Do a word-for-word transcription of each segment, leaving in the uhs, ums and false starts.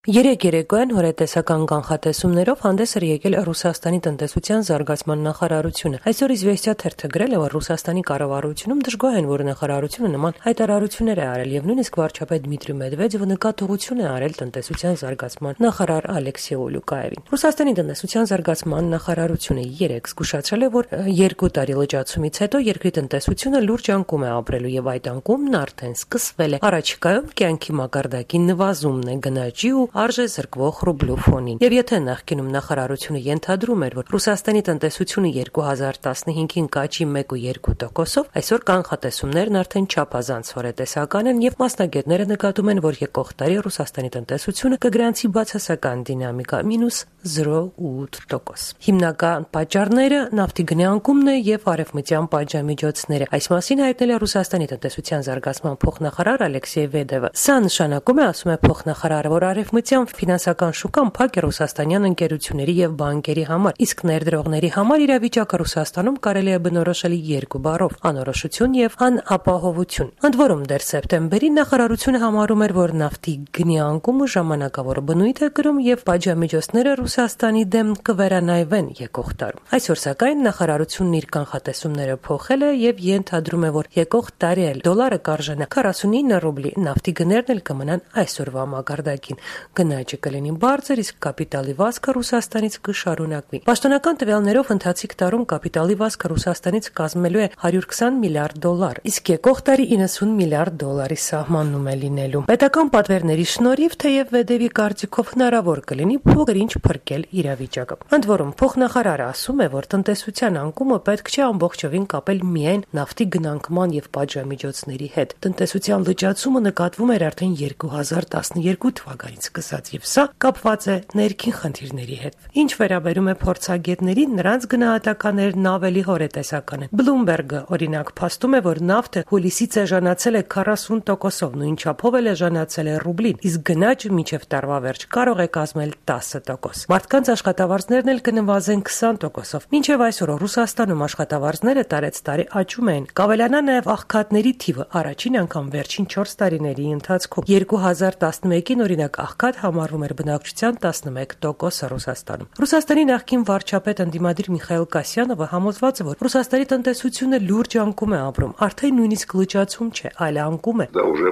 Երեկ երեկոյան հորետեսական կանխատեսումներով հանդես էր եկել Ռուսաստանի տնտեսության զարգացման նախարարությունը։ Այսօր «Իզվեստիա» թերթը գրել է, որ Ռուսաստանի կառավարությունում դժգոհ են, որ նախարարությունը նման հայտարարություններ է արել, եւ նույնիսկ վարչապետ Դմիտրի Մեդվեդևը նկատողություն է արել տնտեսության զարգացման նախարար Ալեքսեյ Ուլուկաևին։ Ռուսաստանի տնտեսության զարգացման նախարարությունը երեկ զգուշացրել է, որ երկու տարի լճացումից հետո երկրի տնտեսությունը լուրջ անկում է ապրելու եւ այդ անկումն արդեն սկսվել է։ Առաջիկայում կյանքի մակարդակի նվազումն է գնաճի ու արժե զրկվող ռուբլու ֆոնին։ Եվ եթե նախկինում նախարարությունը ենթադրում էր, որ Ռուսաստանի տնտեսությունը երկու հազար տասնհինգին կաճի մեկ ու երկու տոկոսով, այսօր կանխատեսումներն արդեն չափազանց հորետեսական են եւ մասնագետները նկատում են, որ եկող տարի Ռուսաստանի տնտեսությունը կգրանցի բացասական դինամիկա՝ մինուս զրո ու ութ տոկոս։ Հիմնական պատճառները նավթի գնի անկումն է եւ արևմտյան պատժամիջոցները։ Այս մասին հայտնել է Ռուսաստանի տնտեսության զարգացման փոխնախարար Ալեքսեյ Վեդևը։ Սա նշանակում է, ասում է փոխնախարարը, որ արևմտյան ֆինանսական շուկան փակ է ռուսաստանյան ընկերությունների եւ բանկերի համար, իսկ ներդրողների համար իրավիճակը Ռուսաստանում կարելի է բնորոշել երկու բառով՝ անորոշություն եւ անապահովություն։ Ընդ որում, դեռ սեպտեմբերին նախարարությունը համարում էր, որ նավթի գնի անկումը ժամանակավոր բնույթ է կրում եւ պատժամիջոցները Ռուսաստանի դեմ կվերանայվեն եկող տարում։ Այսօր սակայն նախարարությունն իր կանխատեսումները փոխել է եւ ենթադրում է, որ եկող տարի էլ դոլարը կարժենա քառասունինը ռուբլի, նավթի գներն էլ կմնան այսօրվա մակարդակին։ Գնաճը կլինի բարձր, իսկ կապիտալի վազքը Ռուսաստանից կշարունակվի։ Պաշտոնական տվյալներով ընթացիկ տարում կապիտալի վազքը Ռուսաստանից կազմելու է հարյուր քսան միլիարդ դոլար, իսկ եկող տարի իննսուն միլիարդ դոլարի սահմանում է լինելու։ Պետական պատվերների շնորհիվ թեև Վեդևի կարծիքով հնարավոր կլինի փոքր-ինչ փրկել իրավիճակը։ Ընդ որում, փոխնախարարը ասում է, որ տնտեսության անկումը պետք չէ ամբողջովին կապել միայն նավթի գնանկման եւ պատժամիջոցների հետ։ Տնտեսության լճացումը նկատվում էր արդեն երկու հազար տասնյոթ թվականից սկսած, եւ սա կապված է ներքին խնդիրների հետ։ Ինչ վերաբերում է փորձագետներին, նրանց գնահատականներն ավելի հորետեսական են։ Բլումբերգը, օրինակ, փաստում է, որ նավթը հուլիսից էժանացել է քառասուն տոկոսով, նույն չափով էլ էժանացել է ռուբլին, իսկ գնաճը մինչև տարվա վերջ կարող է կազմել տասը տոկոս։ Մարդկանց աշխատավարձներն էլ կնվազեն քսան տոկոսով։ Մինչև այսօր Ռուսաստանում աշխատավարձները տարեցտարի աճում են։ Կավելանա նաև աղքատների թիվը առաջին անգամ վերջին չորս տարիների ընթացքում։ երկու հազար տասնմեկին օրինակ աղքատ համարվում էր բնակչության տասնմեկ տոկոսը Ռուսաստանում։ Ռուսաստանի նախկին վարչապետ ընդդիմադիր Միխայիլ Կասյանովը համոզված է, որ Ռուսաստանի տնտեսությունը լուրջ անկում է ապրում, արդեն նույնիսկ լճացում չէ, այլ անկում է։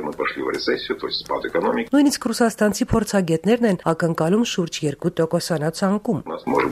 Նույնիսկ ռուսաստանցի փորձագետներն են ակնկալում շուրջ երկու տոկոսանոց անկում։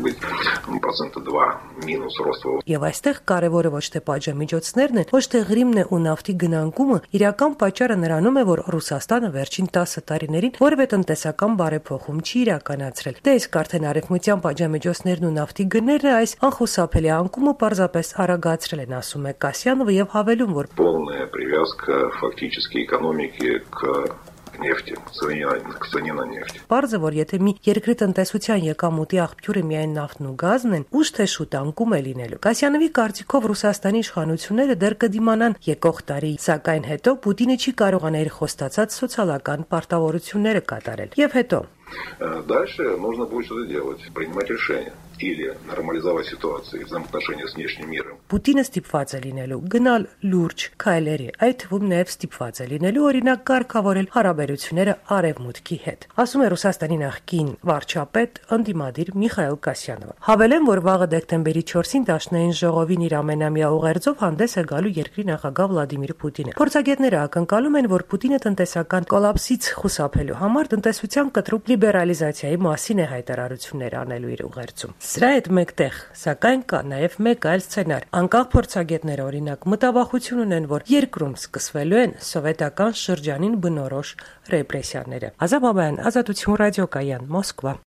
Եվ այստեղ կարևորը ոչ թե պատժամիջոցներն են, ոչ թե Ղրիմն է ու նավթի գնանկումը, իրական պատճառը նրանում է, որ Ռուսաստանը վերջին տասը տարիներին որևէ տնտեսական բարեփոխում չի իրականացրել։ Դե իսկ արդեն արևմտյան պատժամիջոցներն ու նավթի գներն այս անխուսափելի անկումը պարզապես արագացրել են, ասում է Կասյանովը եւ հավելում, որ полная привязка фактически экономики к нефти, к цене на нефть. Պարզը, որ եթե մի երկրի տնտեսության եկամուտի աղբյուրը միայն նավթն ու գազն են, ուշ թե շուտ անկում է լինելու։ Կասյանովի կարծիքով Ռուսաստանի իշխանությունները դեռ կդիմանան եկող տարի, сакայն հետո Պուտինը չի կարողանա իր խոստացած սոցիալական պարտավորությունները կատարել։ Եվ հետո Дальше нужно будет что-то делать, принимать решения или нормализовать ситуацию взаимоотношения с внешним миром. Պուտինը ստիպված է լինելու գնալ լուրջ քայլերի, այդ թվում նաև ստիպված է լինելու օրինակ կարգավորել հարաբերությունները արևմուտքի հետ, ասում է Ռուսաստանի նախկին վարչապետ ընդդիմադիր Միխայիլ Կասյանովը։ Հավելեմ, որ վաղը դեկտեմբերի չորսին Դաշնային ժողովին իր ամենամյա ուղերձով հանդես է գալու երկրի նախագահ Վլադիմիր Պուտինը։ Փորձագետները ակնկալում են, որ Պուտինը տնտեսական կոլապսից խուսափելու համար տնտեսության կտրուկ լիբերալիզացիայի մասին է հայտարարություններ անելու իր ուղերձում։ Սրա հետ մեկտեղ, սակայն կա նաև մեկ այլ սցենար։ Անկախ փորձագետները օրինակ մտավախություն ունեն, որ երկրում սկսվելու են սովետական շրջանին բնորոշ ռեպրեսիաները։ Ազատ Բաբայան, Ազատություն ռադիոկայան, Մոսկվա։